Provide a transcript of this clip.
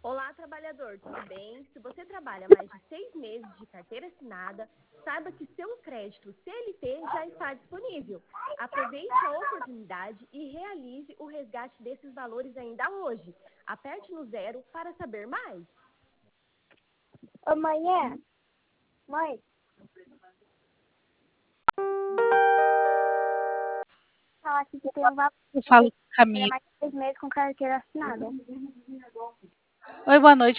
Olá, trabalhador, tudo bem? Se você trabalha mais de 6 meses de carteira assinada, saiba que seu crédito CLT já está disponível. Aproveite a oportunidade e realize o resgate desses valores ainda hoje. Aperte no 0 para saber mais. Ô, mãe, falar aqui que tem um valor Eu falo com para Camila. mais de 6 meses com carteira assinada. Oi, boa noite.